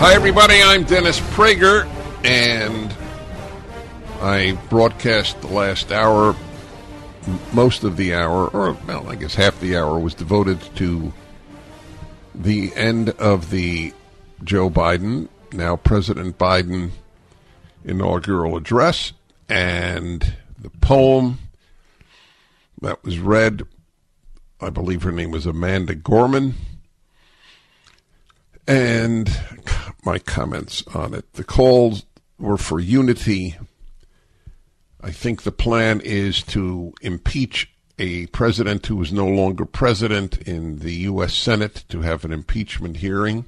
Hi, everybody. I'm Dennis Prager, and I broadcast the last hour. Most of the hour, or, well, I guess half the hour, was devoted to the end of the Joe Biden, now President Biden, inaugural address, and the poem that was read. I believe her name was Amanda Gorman. And my comments on it. The calls were for unity. I think the plan is to impeach a president who is no longer president in the U.S. Senate, to have an impeachment hearing.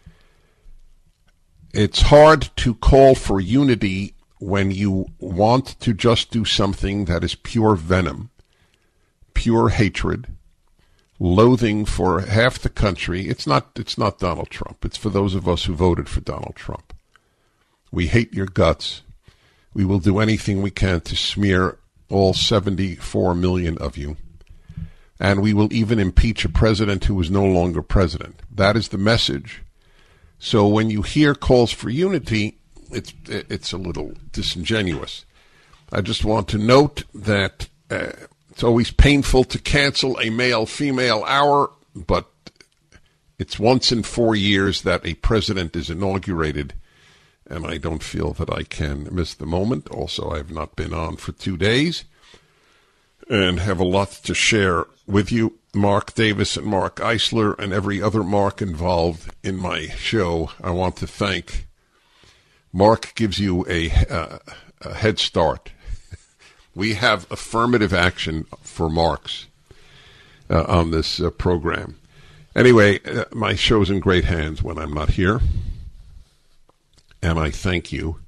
It's hard to call for unity when you want to just do something that is pure venom, pure hatred, loathing for half the country. It's not Donald Trump. It's for those of us who voted for Donald Trump. We hate your guts. We will do anything we can to smear all 74 million of you. And we will even impeach a president who is no longer president. That is the message. So when you hear calls for unity, it's a little disingenuous. I just want to note that it's always painful to cancel a male-female hour, but it's once in 4 years that a president is inaugurated, and I don't feel that I can miss the moment. Also, I have not been on for 2 days and have a lot to share with you. Mark Davis and Mark Eisler and every other Mark involved in my show, I want to thank. Mark gives you a head start. We have affirmative action for Marks on this program. Anyway, my show's in great hands when I'm not here, and I thank you.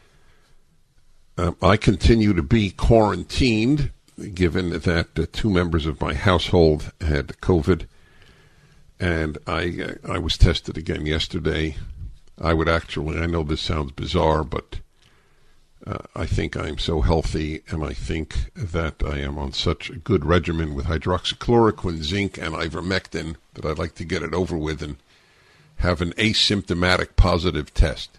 I continue to be quarantined, given that 2 members of my household had COVID, and I was tested again yesterday. I know this sounds bizarre, but I think I'm so healthy, and I think that I am on such a good regimen with hydroxychloroquine, zinc, and ivermectin that I'd like to get it over with and have an asymptomatic positive test.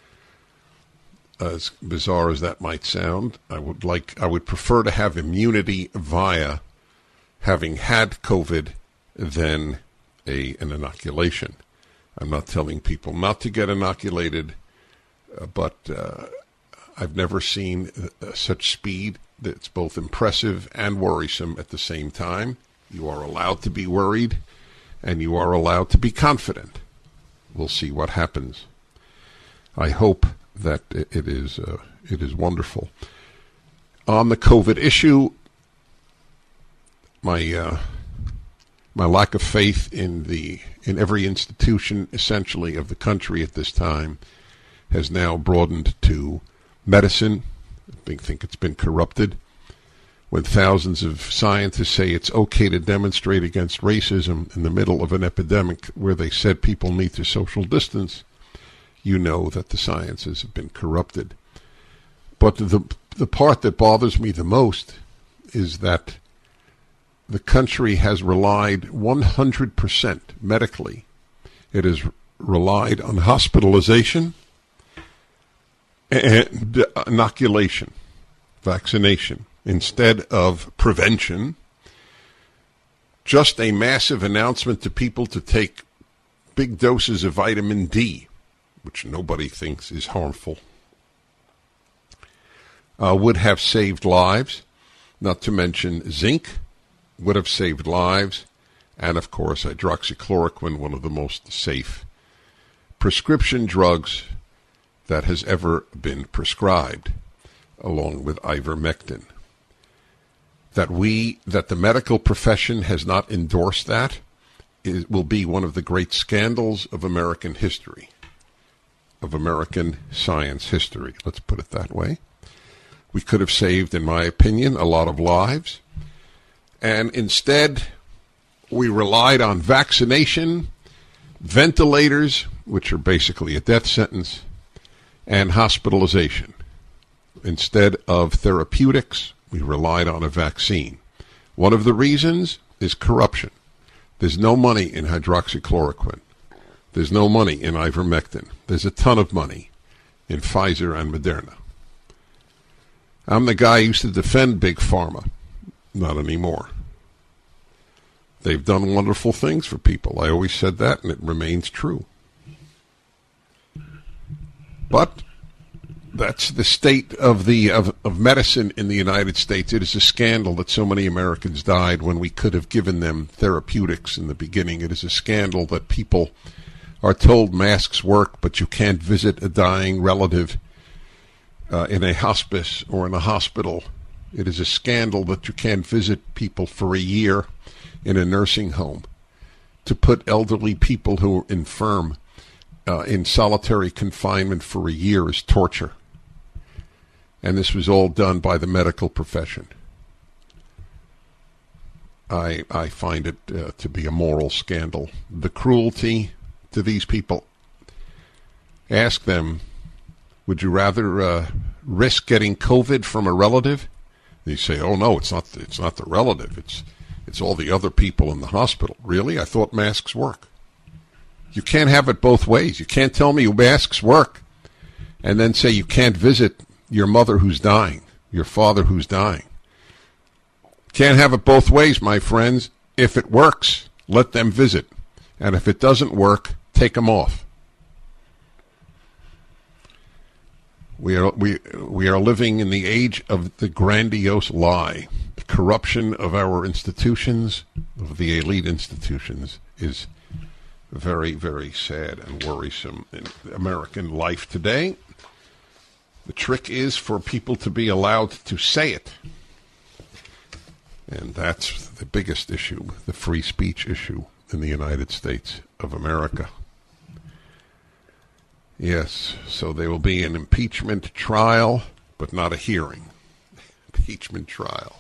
As bizarre as that might sound, I would prefer to have immunity via having had COVID than an inoculation. I'm not telling people not to get inoculated, but I've never seen such speed that's both impressive and worrisome at the same time. You are allowed to be worried, and you are allowed to be confident. We'll see what happens. I hope that it is wonderful. On the COVID issue, my lack of faith in every institution, essentially, of the country at this time has now broadened to medicine. I think it's been corrupted. When thousands of scientists say it's okay to demonstrate against racism in the middle of an epidemic where they said people need to social distance, you know that the sciences have been corrupted. But the part that bothers me the most is that the country has relied 100% medically. It has relied on hospitalization and inoculation, vaccination, instead of prevention. Just a massive announcement to people to take big doses of vitamin D, which nobody thinks is harmful, would have saved lives, not to mention zinc would have saved lives, and of course hydroxychloroquine, one of the most safe prescription drugs that has ever been prescribed, along with ivermectin. That the medical profession has not endorsed that will be one of the great scandals of American history, of American science history. Let's put it that way. We could have saved, in my opinion, a lot of lives. And instead, we relied on vaccination, ventilators, which are basically a death sentence, and hospitalization. Instead of therapeutics, we relied on a vaccine. One of the reasons is corruption. There's no money in hydroxychloroquine. There's no money in ivermectin. There's a ton of money in Pfizer and Moderna. I'm the guy who used to defend Big Pharma. Not anymore. They've done wonderful things for people. I always said that, and it remains true. But that's the state of medicine in the United States. It is a scandal that so many Americans died when we could have given them therapeutics in the beginning. It is a scandal that people are told masks work, but you can't visit a dying relative in a hospice or in a hospital. It is a scandal that you can't visit people for a year in a nursing home. To put elderly people who are infirm in solitary confinement for a year is torture. And this was all done by the medical profession. I find it to be a moral scandal. The cruelty to these people. Ask them, would you rather risk getting COVID from a relative? They say, oh no, it's not the relative. It's all the other people in the hospital. Really? I thought masks work. You can't have it both ways. You can't tell me masks work and then say you can't visit your mother who's dying, your father who's dying. Can't have it both ways, my friends. If it works, let them visit. And if it doesn't work, take them off. We are living in the age of the grandiose lie. The corruption of our institutions, of the elite institutions, is very, very sad and worrisome in American life today. The trick is for people to be allowed to say it. And that's the biggest issue, the free speech issue in the United States of America. Yes, so there will be an impeachment trial, but not a hearing. Impeachment trial.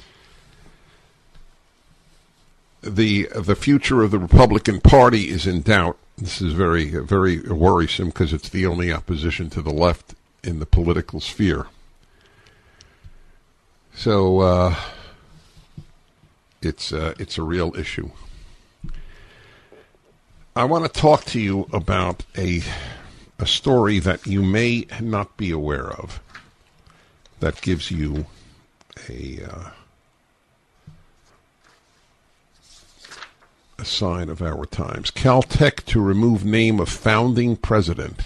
The future of the Republican Party is in doubt. This is very, very worrisome because it's the only opposition to the left in the political sphere. So it's a real issue. I want to talk to you about a story that you may not be aware of that gives you a sign of our times. Caltech to remove name of founding president.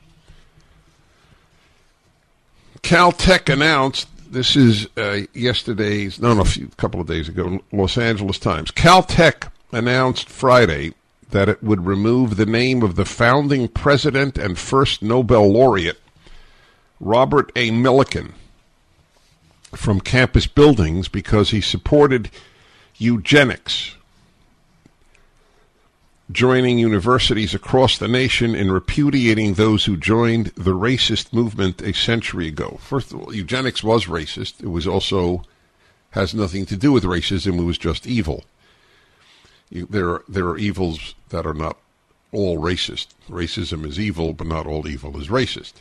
Caltech announced, this is a couple of days ago, Los Angeles Times. Caltech announced Friday that it would remove the name of the founding president and first Nobel laureate, Robert A. Millikan, from campus buildings because he supported eugenics, joining universities across the nation in repudiating those who joined the racist movement a century ago. First of all, eugenics was racist. It was also has nothing to do with racism. It was just evil. There are evils that are not all racist. Racism is evil, but not all evil is racist.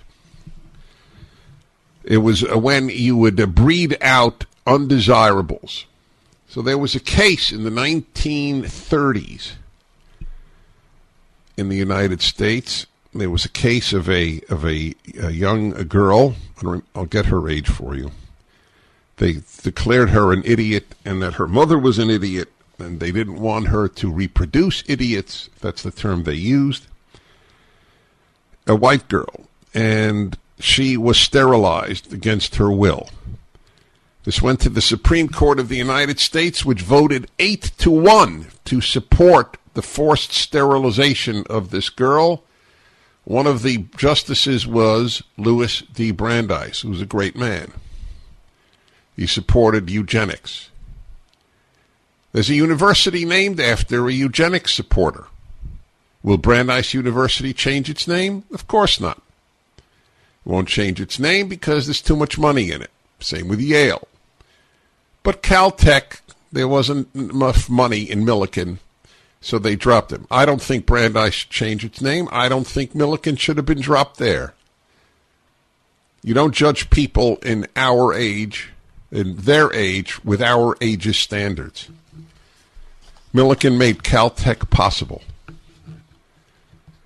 It was when you would breed out undesirables. So there was a case in the 1930s in the United States. There was a case of a young girl. I'll get her age for you. They declared her an idiot and that her mother was an idiot, and they didn't want her to reproduce idiots. That's the term they used. A white girl, and she was sterilized against her will. This went to the Supreme Court of the United States, which voted 8-1 to support the forced sterilization of this girl. One of the justices was Louis D. Brandeis, who was a great man. He supported eugenics. There's a university named after a eugenics supporter. Will Brandeis University change its name? Of course not. It won't change its name because there's too much money in it. Same with Yale. But Caltech, there wasn't enough money in Millikan, so they dropped him. I don't think Brandeis should change its name. I don't think Millikan should have been dropped there. You don't judge people in our age, in their age, with our age's standards. Millikan made Caltech possible.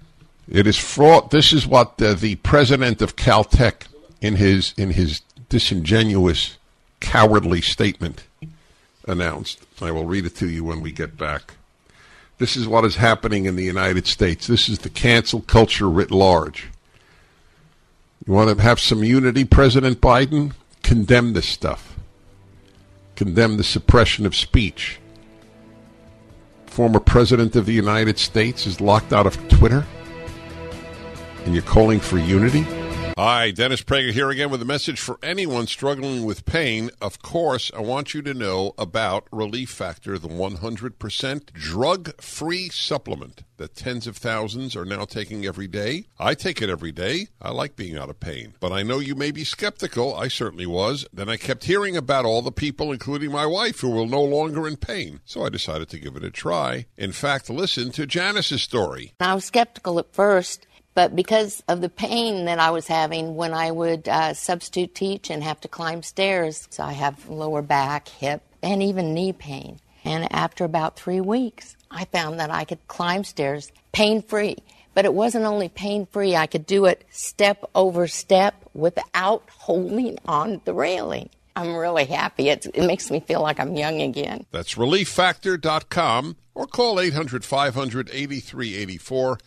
It is fraud. This is what the president of Caltech, in his disingenuous, cowardly statement, announced. I will read it to you when we get back. This is what is happening in the United States. This is the cancel culture writ large. You want to have some unity, President Biden? Condemn this stuff. Condemn the suppression of speech. Former president of the United States is locked out of Twitter, and you're calling for unity? Hi, Dennis Prager here again with a message for anyone struggling with pain. Of course, I want you to know about Relief Factor, the 100% drug-free supplement that tens of thousands are now taking every day. I take it every day. I like being out of pain. But I know you may be skeptical. I certainly was. Then I kept hearing about all the people, including my wife, who were no longer in pain. So I decided to give it a try. In fact, listen to Janice's story. I was skeptical at first, but because of the pain that I was having when I would substitute teach and have to climb stairs, so I have lower back, hip, and even knee pain. And after about 3 weeks, I found that I could climb stairs pain-free. But it wasn't only pain-free, I could do it step over step without holding on the railing. I'm really happy. It makes me feel like I'm young again. That's ReliefFactor.com or call 800-500-8384.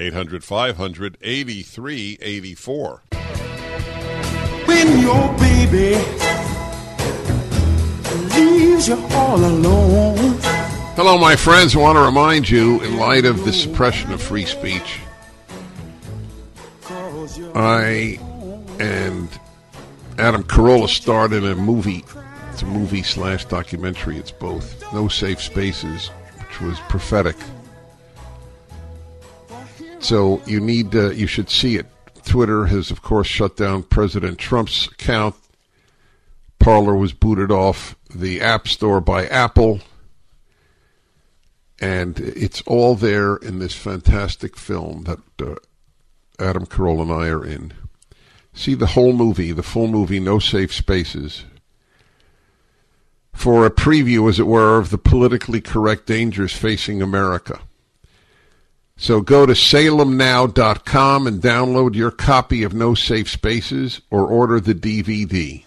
800-500-8384. When your baby leaves you all alone. Hello, my friends. I want to remind you, in light of the suppression of free speech, I and Adam Carolla starred in a movie. It's a movie/documentary. It's both. No Safe Spaces, which was prophetic. So you should see it. Twitter has, of course, shut down President Trump's account. Parler was booted off the App Store by Apple. And it's all there in this fantastic film that Adam Carolla and I are in. See the whole movie, the full movie, No Safe Spaces, for a preview, as it were, of the politically correct dangers facing America. So go to salemnow.com and download your copy of No Safe Spaces or order the DVD.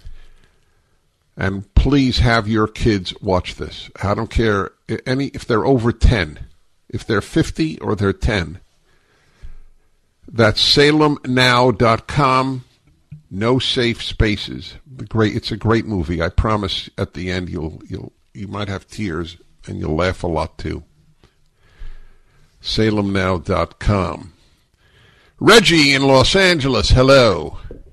And please have your kids watch this. I don't care if they're over 10, if they're 50 or they're 10. That's salemnow.com. No Safe Spaces. It's a great movie. I promise at the end you might have tears and you'll laugh a lot too. salemnow.com. Reggie in Los Angeles, hello.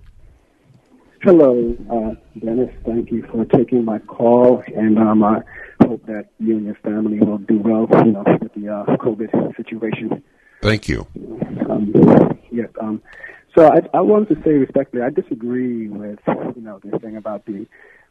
Hello, Dennis. Thank you for taking my call, and I hope that you and your family will do well, with the COVID situation. Thank you. Yes. So I wanted to say respectfully, I disagree with this thing about the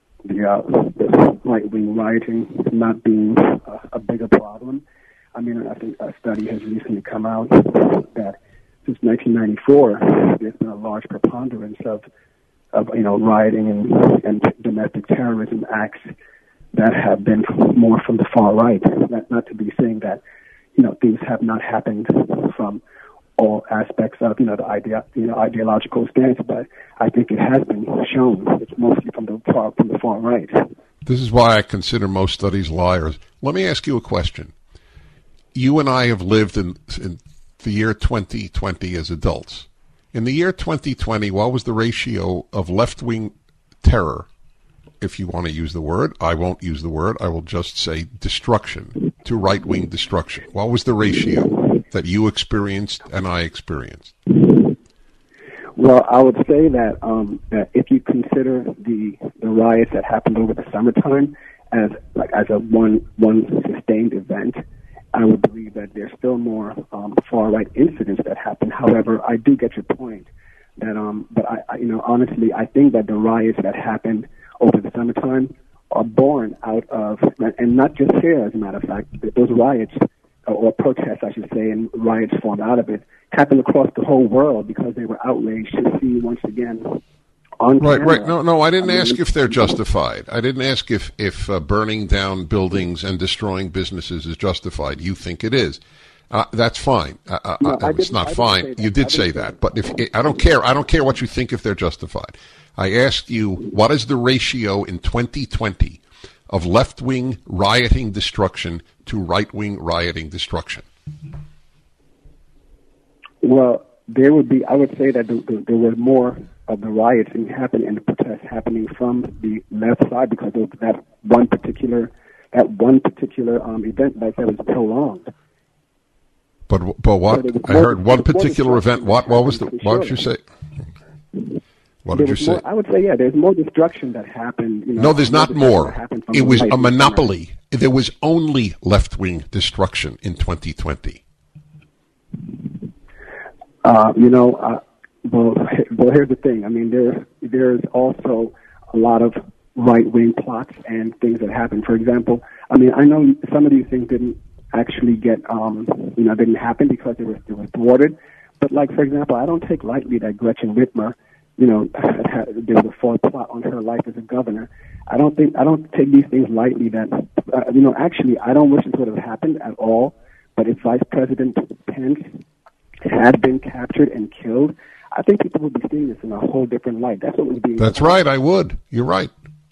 right-wing rioting not being a bigger problem. I mean, I think a study has recently come out that since 1994, there's been a large preponderance of rioting and domestic terrorism acts that have been more from the far right. Not to be saying that things have not happened from all aspects of the ideological stance, but I think it has been shown. It's mostly from the far right. This is why I consider most studies liars. Let me ask you a question. You and I have lived in the year 2020 as adults. In the year 2020, what was the ratio of left-wing terror, if you want to use the word? I won't use the word. I will just say destruction to right-wing destruction. What was the ratio that you experienced and I experienced? Well, I would say that that if you consider the riots that happened over the summertime as a one sustained event, I would believe that there's still more far-right incidents that happen. However, I do get your point that, but I honestly, I think that the riots that happened over the summertime are born out of, and not just here, as a matter of fact, those riots or protests, I should say, and riots formed out of it, happened across the whole world because they were outraged to see once again on camera. Right. No, I didn't ask if they're justified. I didn't ask if burning down buildings and destroying businesses is justified. You think it is. That's fine. No, it's not fine. You did say that, but if I don't care what you think if they're justified. I asked you, what is the ratio in 2020 of left-wing rioting destruction to right-wing rioting destruction? Well, there would be. I would say that there was more of the riots happening and the protests happening from the left side because of that one particular event like that was prolonged. But what? I heard one particular event. What was the? What did you say? What did you say? I would say, yeah, there's more destruction that happened. No, there's not more. It was a monopoly. There was only left-wing destruction in 2020. Well, here's the thing. I mean, there's also a lot of right-wing plots and things that happen. For example, I mean, I know some of these things didn't actually get, didn't happen because they were thwarted. But, like, for example, I don't take lightly that Gretchen Whitmer, there was a false plot on her life as a governor. I don't take these things lightly that, actually, I don't wish it would have happened at all. But if Vice President Pence had been captured and killed, I think people would be seeing this in a whole different light. That's what was being. That's right. I would. You're right.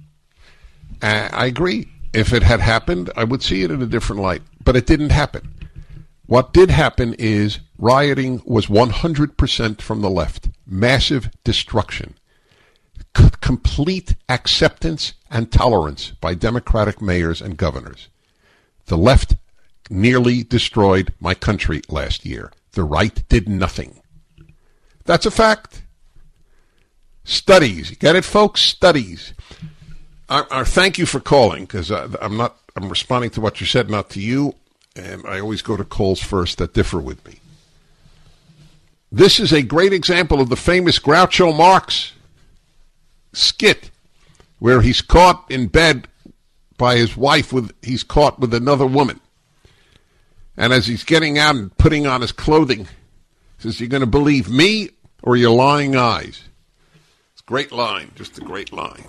I agree. If it had happened, I would see it in a different light. But it didn't happen. What did happen is rioting was 100% from the left. Massive destruction. Complete acceptance and tolerance by Democratic mayors and governors. The left nearly destroyed my country last year. The right did nothing. That's a fact. Studies. You get it, folks? Studies. Thank you for calling, because I'm responding to what you said, not to you, and I always go to calls first that differ with me. This is a great example of the famous Groucho Marx skit, where he's caught in bed by his wife he's caught with another woman. And as he's getting out and putting on his clothing, he says, "You're going to believe me or your lying eyes?" It's a great line, just a great line.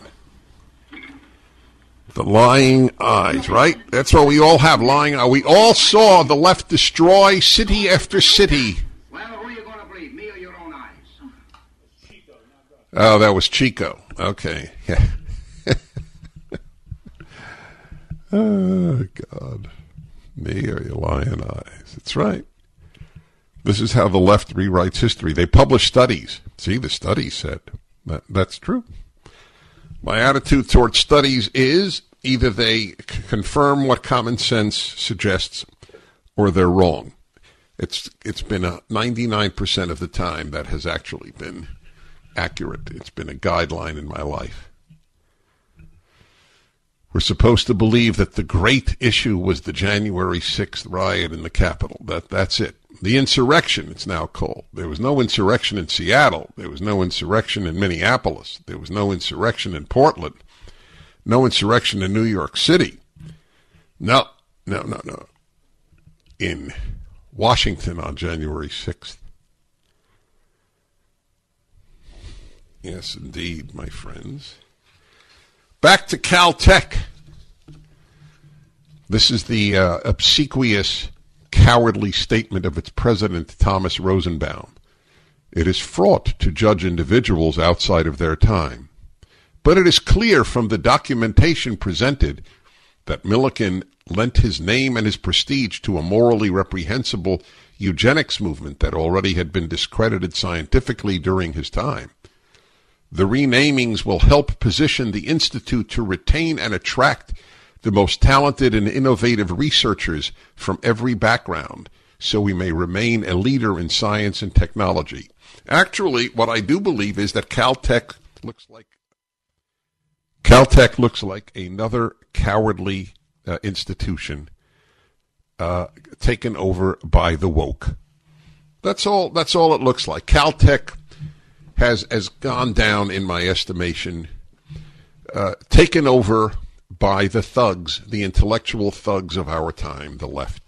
The lying eyes, right? That's what we all have, lying eyes. We all saw the left destroy city after city. Well, who are you going to believe, me or your own eyes? Oh, that was Chico. Okay. Yeah. Oh, God. Me or your lying eyes. That's right. This is how the left rewrites history. They publish studies. See, the studies said that's true. My attitude towards studies is either they confirm what common sense suggests or they're wrong. It's been 99% of the time that has actually been accurate. It's been a guideline in my life. We're supposed to believe that the great issue was the January 6th riot in the Capitol. That's it. The insurrection, it's now called. There was no insurrection in Seattle. There was no insurrection in Minneapolis. There was no insurrection in Portland. No insurrection in New York City. No. In Washington on January 6th. Yes, indeed, my friends. Back to Caltech. This is the obsequious, cowardly statement of its president, Thomas Rosenbaum. It is fraught to judge individuals outside of their time. But it is clear from the documentation presented that Millikan lent his name and his prestige to a morally reprehensible eugenics movement that already had been discredited scientifically during his time. The renamings will help position the Institute to retain and attract the most talented and innovative researchers from every background, so we may remain a leader in science and technology. Actually, what I do believe is that Caltech looks like another cowardly institution taken over by the woke. That's all it looks like. Caltech has gone down, in my estimation, taken over by the thugs, the intellectual thugs of our time, the left.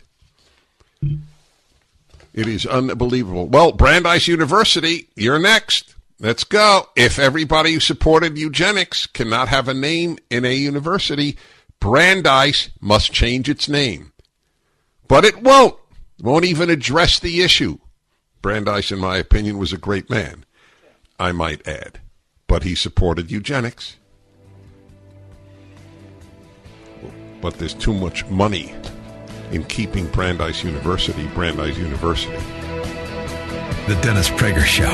It is unbelievable. Well, Brandeis University, you're next. Let's go. If everybody who supported eugenics cannot have a name in a university, Brandeis must change its name. But it won't. Won't even address the issue. Brandeis, in my opinion, was a great man, I might add. But he supported eugenics. But there's too much money in keeping Brandeis University. The Dennis Prager Show.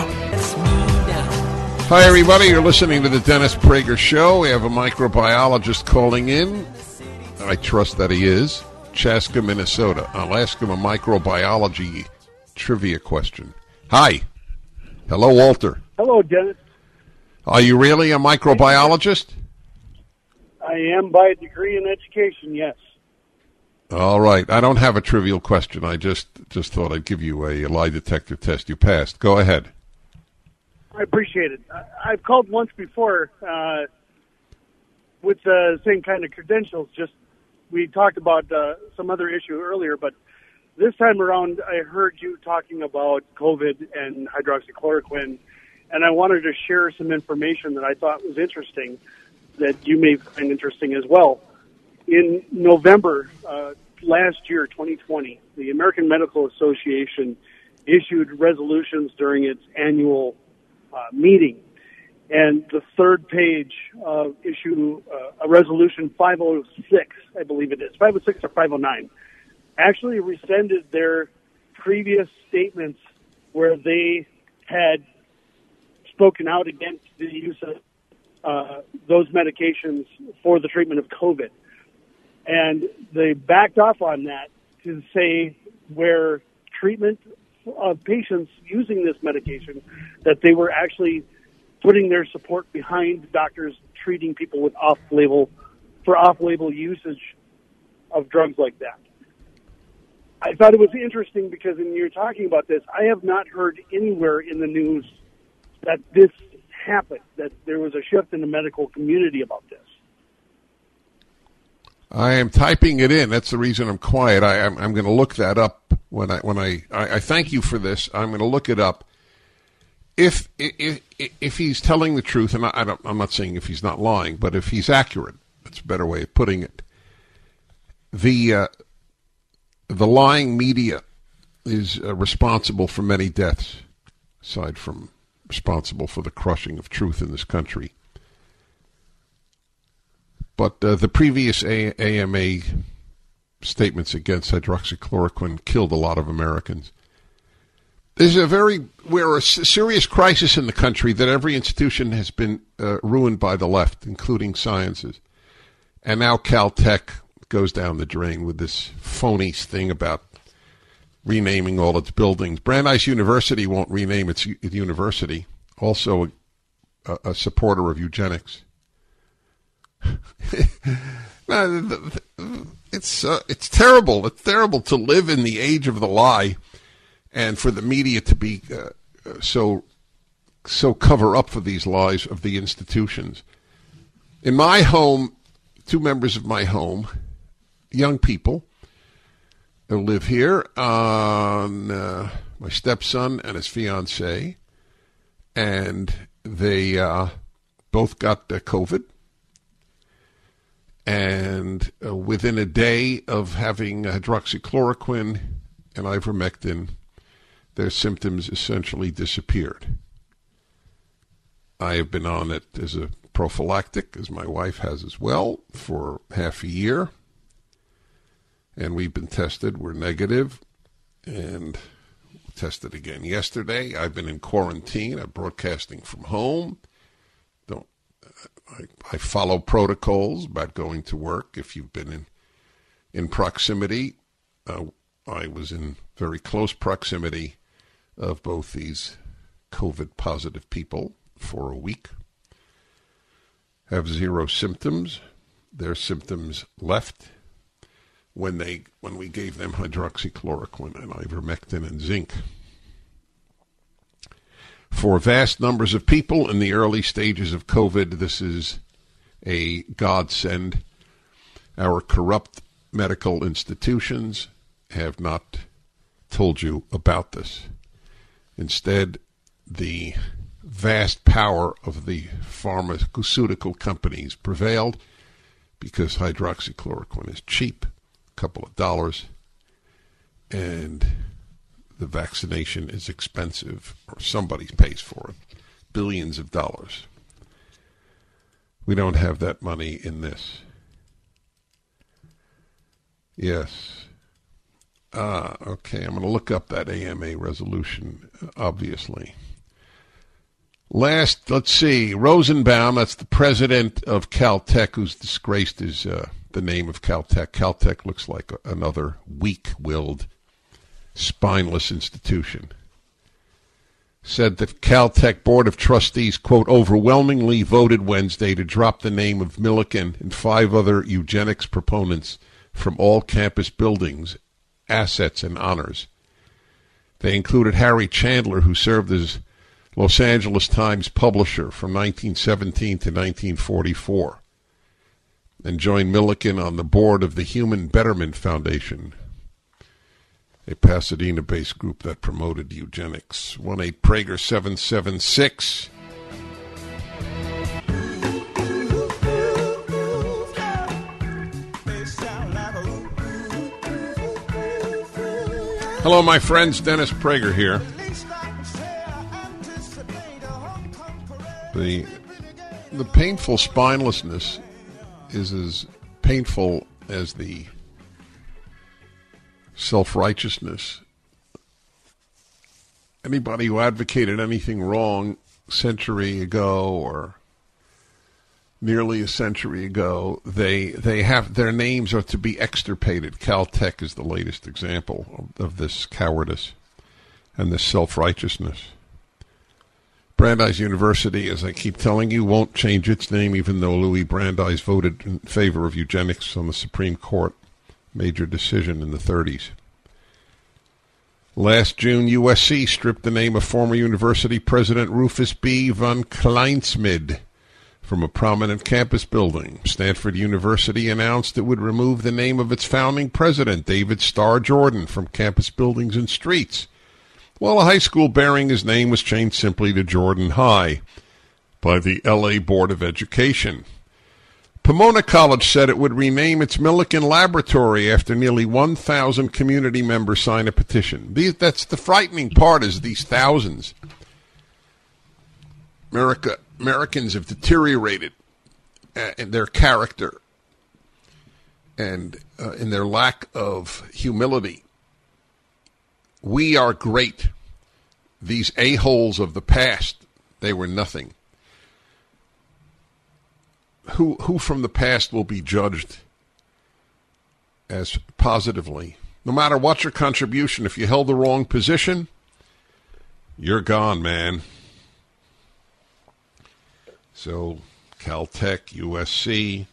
Hi, everybody. You're listening to the Dennis Prager Show. We have a microbiologist calling in. I trust that he is. Chaska, Minnesota. I'll ask him a microbiology trivia question. Hi. Hello, Walter. Hello, Dennis. Are you really a microbiologist? I am by degree in education, yes. All right. I don't have a trivial question. I just thought I'd give you a lie detector test. You passed. Go ahead. I appreciate it. I've called once before with the same kind of credentials. Just we talked about some other issue earlier, but this time around I heard you talking about COVID and hydroxychloroquine, and I wanted to share some information that I thought was interesting that you may find interesting as well. In November last year, 2020, the American Medical Association issued resolutions during its annual meeting. And the third page of issue, a resolution 506, I believe it is, 506 or 509, actually rescinded their previous statements where they had spoken out against the use of those medications for the treatment of COVID. And they backed off on that to say where treatment of patients using this medication, that they were actually putting their support behind doctors treating people with off-label usage of drugs like that. I thought it was interesting because when you're talking about this, I have not heard anywhere in the news that this happened, that there was a shift in the medical community about this. I am typing it in. That's the reason I'm quiet. I'm going to look that up when I thank you for this. I'm going to look it up. If he's telling the truth, and I'm not saying if he's not lying, but if he's accurate, that's a better way of putting it. The lying media is responsible for many deaths, aside from responsible for the crushing of truth in this country. But the previous AMA statements against hydroxychloroquine killed a lot of Americans. We're a serious crisis in the country that every institution has been ruined by the left, including sciences. And now Caltech goes down the drain with this phony thing about renaming all its buildings. Brandeis University won't rename its university. Also a supporter of eugenics. It's terrible. It's terrible to live in the age of the lie, and for the media to be so cover up for these lies of the institutions. In my home, two members of my home, young people, who live here, my stepson and his fiancée, and they both got COVID. And within a day of having hydroxychloroquine and ivermectin, their symptoms essentially disappeared. I have been on it as a prophylactic, as my wife has as well, for half a year. And we've been tested. We're negative. And tested again yesterday. I've been in quarantine. I'm broadcasting from home. I follow protocols about going to work. If you've been in proximity, I was in very close proximity of both these COVID-positive people for a week. Have zero symptoms. Their symptoms left when we gave them hydroxychloroquine and ivermectin and zinc. For vast numbers of people in the early stages of COVID, this is a godsend. Our corrupt medical institutions have not told you about this. Instead, the vast power of the pharmaceutical companies prevailed because hydroxychloroquine is cheap, a couple of dollars, and the vaccination is expensive, or somebody pays for it, billions of dollars. We don't have that money in this. Yes. Okay, I'm going to look up that AMA resolution, obviously. Last, let's see, Rosenbaum, that's the president of Caltech, who's disgraced his the name of Caltech. Caltech looks like another weak-willed, spineless institution. Said the Caltech Board of Trustees, quote, overwhelmingly voted Wednesday to drop the name of Milliken and 5 other eugenics proponents from all campus buildings, assets, and honors. They included Harry Chandler, who served as Los Angeles Times publisher from 1917 to 1944, and joined Milliken on the board of the Human Betterment Foundation, a Pasadena-based group that promoted eugenics. 1-8-PRAGER-776. Hello, my friends. Dennis Prager here. The painful spinelessness is as painful as the self-righteousness. Anybody who advocated anything wrong a century ago or nearly a century ago, they have their names are to be extirpated. Caltech is the latest example of this cowardice and this self-righteousness. Brandeis University, as I keep telling you, won't change its name, even though Louis Brandeis voted in favor of eugenics on the Supreme Court. Major decision in the 30s. Last June, USC stripped the name of former university president Rufus B. von Kleinsmid from a prominent campus building. Stanford University announced it would remove the name of its founding president, David Starr Jordan, from campus buildings and streets, while a high school bearing his name was changed simply to Jordan High by the L.A. Board of Education. Pomona College said it would rename its Milliken Laboratory after nearly 1,000 community members signed a petition. That's the frightening part, is these thousands. Americans have deteriorated in their character and in their lack of humility. We are great. These a-holes of the past, they were nothing. Who from the past will be judged as positively? No matter what your contribution, if you held the wrong position, you're gone, man. So, Caltech, USC.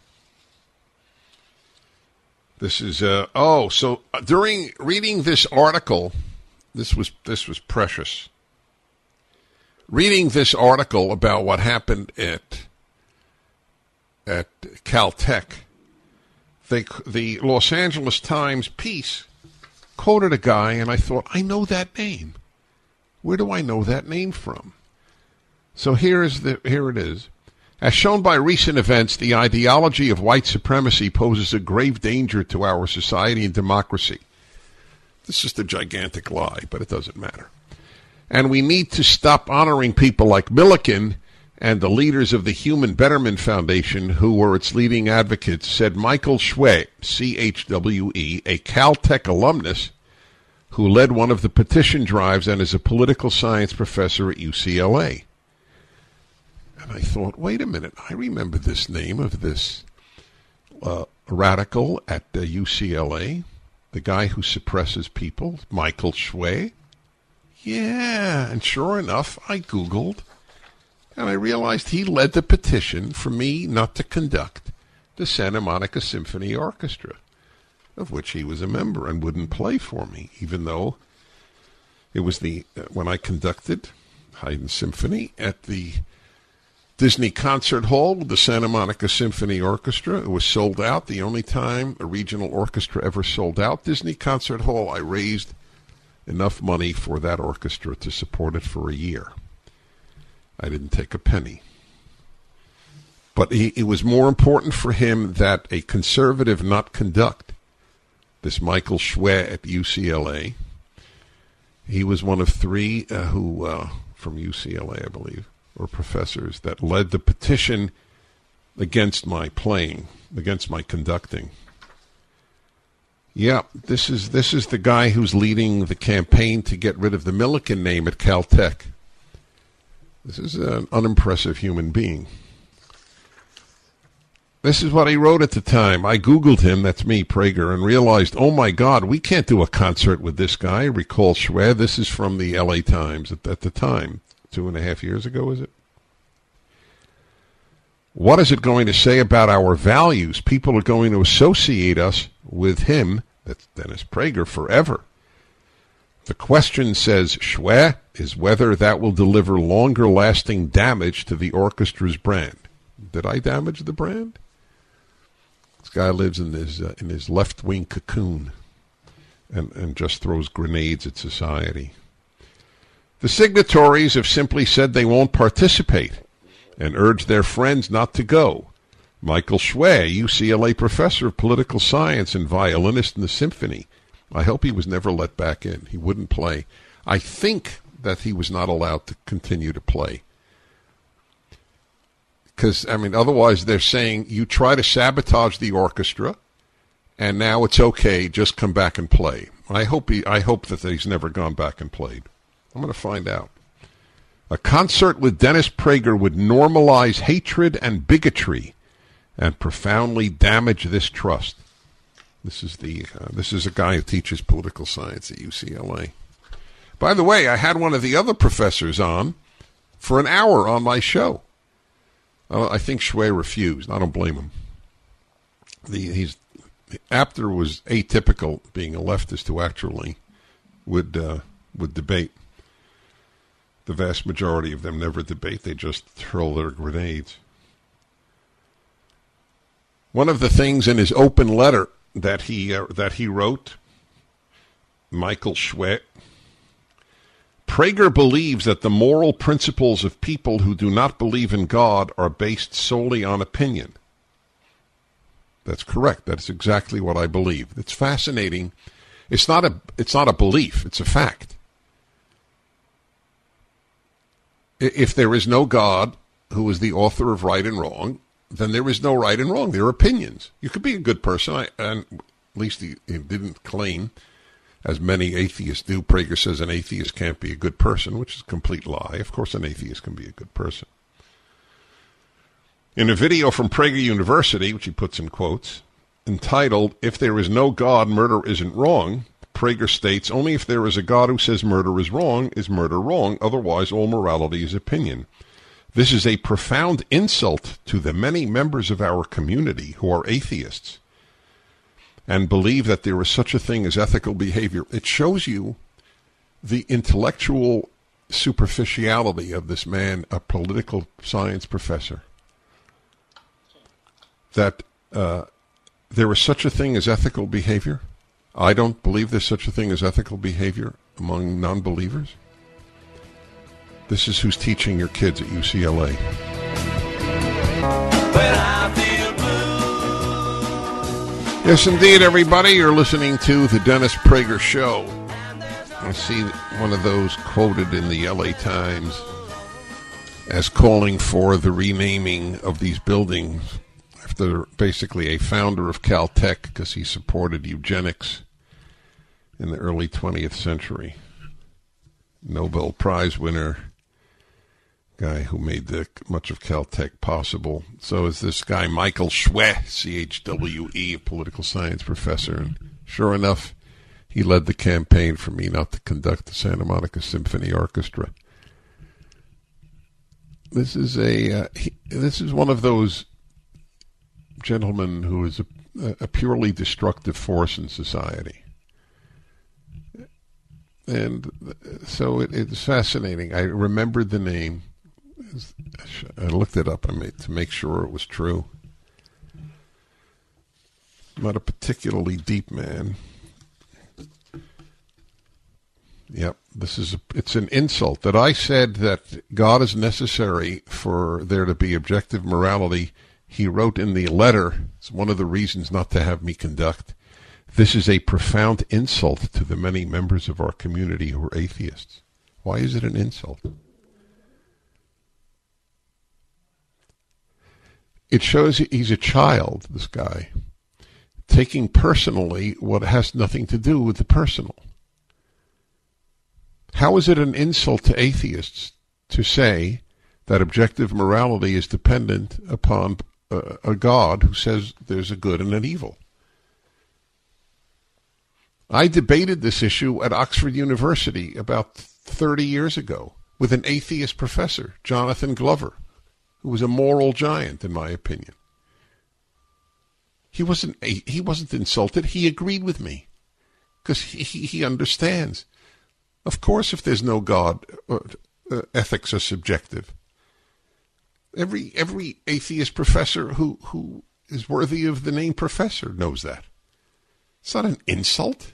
This is during reading this article, this was precious. Reading this article about what happened at Caltech, the Los Angeles Times piece quoted a guy, and I thought, I know that name. Where do I know that name from? So here it is. As shown by recent events, the ideology of white supremacy poses a grave danger to our society and democracy. This is a gigantic lie, but it doesn't matter. And we need to stop honoring people like Milliken and the leaders of the Human Betterment Foundation, who were its leading advocates, said Michael Chwe, C-H-W-E, a Caltech alumnus who led one of the petition drives and is a political science professor at UCLA. And I thought, wait a minute, I remember this name of this radical at UCLA, the guy who suppresses people, Michael Chwe. Yeah, and sure enough, I Googled, and I realized he led the petition for me not to conduct the Santa Monica Symphony Orchestra, of which he was a member and wouldn't play for me, even though it was when I conducted Haydn Symphony at the Disney Concert Hall with the Santa Monica Symphony Orchestra. It was sold out, the only time a regional orchestra ever sold out. Disney Concert Hall, I raised enough money for that orchestra to support it for a year. I didn't take a penny. But it was more important for him that a conservative not conduct this Michael Schwe at UCLA. He was one of three who from UCLA, I believe, or professors that led the petition against my playing, against my conducting. Yeah, this is the guy who's leading the campaign to get rid of the Millikan name at Caltech. This is an unimpressive human being. This is what he wrote at the time. I Googled him, that's me, Prager, and realized, oh my God, we can't do a concert with this guy. Recall Schwe. This is from the LA Times at the time. 2.5 years ago, is it? What is it going to say about our values? People are going to associate us with him, that's Dennis Prager, forever. The question, says Schwe, is whether that will deliver longer-lasting damage to the orchestra's brand. Did I damage the brand? This guy lives in his left-wing cocoon and just throws grenades at society. The signatories have simply said they won't participate and urge their friends not to go. Michael Schwe, UCLA professor of political science and violinist in the symphony. I hope he was never let back in. He wouldn't play. I think that he was not allowed to continue to play. Because, I mean, otherwise they're saying you try to sabotage the orchestra, and now it's okay, just come back and play. I hope that he's never gone back and played. I'm going to find out. A concert with Dennis Prager would normalize hatred and bigotry and profoundly damage this trust. This is a guy who teaches political science at UCLA. By the way, I had one of the other professors on for an hour on my show. I think Schwe refused. I don't blame him. Apter was atypical, being a leftist who actually would debate. The vast majority of them never debate. They just hurl their grenades. One of the things in his open letter that he wrote, Michael Schwe, Prager believes that the moral principles of people who do not believe in God are based solely on opinion. That's correct. That's exactly what I believe. It's fascinating. It's not a belief. It's a fact. If there is no God who is the author of right and wrong, then there is no right and wrong. There are opinions. You could be a good person, and at least he didn't claim, as many atheists do. Prager says an atheist can't be a good person, which is a complete lie. Of course an atheist can be a good person. In a video from Prager University, which he puts in quotes, entitled, "If There Is No God, Murder Isn't Wrong," Prager states, only if there is a God who says murder is murder wrong, otherwise all morality is opinion. This is a profound insult to the many members of our community who are atheists and believe that there is such a thing as ethical behavior. It shows you the intellectual superficiality of this man, a political science professor, that there is such a thing as ethical behavior. I don't believe there's such a thing as ethical behavior among non-believers. This is who's teaching your kids at UCLA. Yes, indeed, everybody. You're listening to The Dennis Prager Show. I see one of those quoted in the LA Times as calling for the renaming of these buildings after basically a founder of Caltech because he supported eugenics in the early 20th century. Nobel Prize winner, guy who made much of Caltech possible. So is this guy Michael Schwe, C-H-W-E, a political science professor. And sure enough, he led the campaign for me not to conduct the Santa Monica Symphony Orchestra. This is one of those gentlemen who is a purely destructive force in society. And so it's fascinating. I remembered the name. I looked it up to make sure it was true. Not a particularly deep man. Yep, it's an insult that I said that God is necessary for there to be objective morality. He wrote in the letter, it's one of the reasons not to have me conduct, This is a profound insult to the many members of our community who are atheists. Why is it an insult? It shows he's a child, this guy, taking personally what has nothing to do with the personal. How is it an insult to atheists to say that objective morality is dependent upon a God who says there's a good and an evil? I debated this issue at Oxford University about 30 years ago with an atheist professor, Jonathan Glover, who was a moral giant, in my opinion. He wasn't insulted. He agreed with me because he understands. Of course, if there's no God, ethics are subjective. Every atheist professor who is worthy of the name professor knows that. It's not an insult.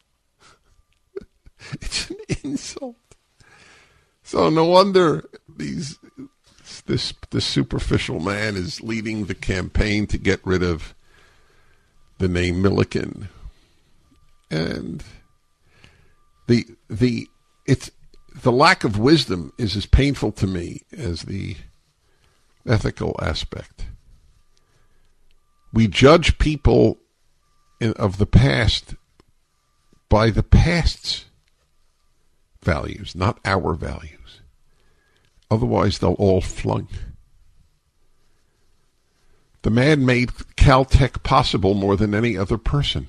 It's an insult. So no wonder this superficial man is leading the campaign to get rid of the name Milliken. And the lack of wisdom is as painful to me as the ethical aspect. We judge people of the past by the past's values, not our values. Otherwise, they'll all flunk. The man made Caltech possible more than any other person.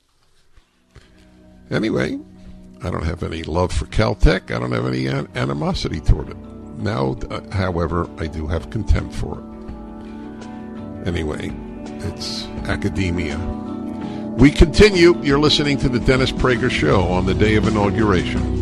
Anyway, I don't have any love for Caltech. I don't have any animosity toward it. Now, however, I do have contempt for it. Anyway, it's academia. We continue. You're listening to the Dennis Prager Show on the day of inauguration.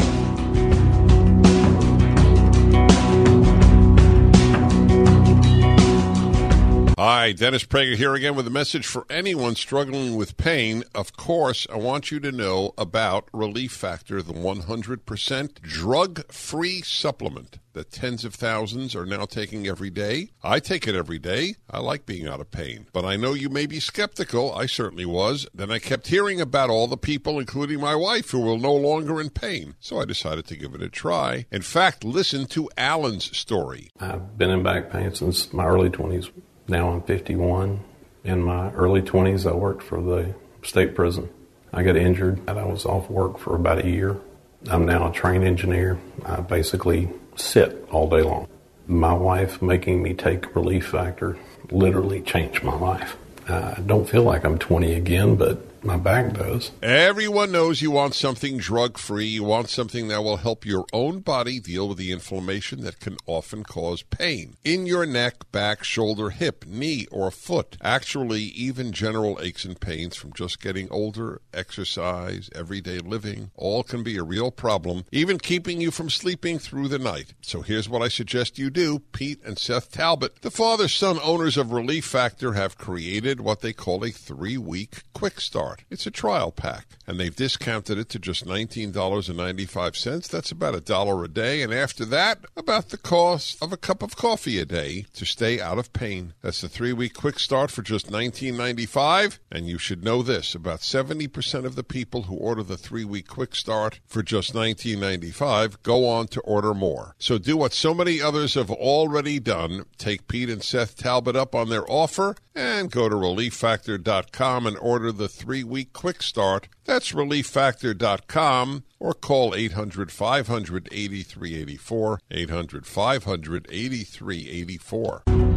Hi, Dennis Prager here again with a message for anyone struggling with pain. Of course, I want you to know about Relief Factor, the 100% drug-free supplement that tens of thousands are now taking every day. I take it every day. I like being out of pain. But I know you may be skeptical. I certainly was. Then I kept hearing about all the people, including my wife, who were no longer in pain. So I decided to give it a try. In fact, listen to Alan's story. I've been in back pain since my early 20s. Now I'm 51. In my early 20s, I worked for the state prison. I got injured and I was off work for about a year. I'm now a trained engineer. I basically sit all day long. My wife making me take Relief Factor literally changed my life. I don't feel like I'm 20 again, but my back does. Everyone knows you want something drug-free. You want something that will help your own body deal with the inflammation that can often cause pain in your neck, back, shoulder, hip, knee, or foot. Actually, even general aches and pains from just getting older, exercise, everyday living, all can be a real problem, even keeping you from sleeping through the night. So here's what I suggest you do. Pete and Seth Talbot, the father-son owners of Relief Factor, have created what they call a 3-week quick start. It's a trial pack, and they've discounted it to just $19.95. That's about $1 a day, and after that, about the cost of a cup of coffee a day to stay out of pain. That's the 3-week quick start for just $19.95, and you should know this, about 70% of the people who order the 3-week quick start for just $19.95 go on to order more. So do what so many others have already done. Take Pete and Seth Talbot up on their offer and go to ReliefFactor.com and order the 3-week quick start. That's ReliefFactor.com or call 800-500-8384, 800-500-8384.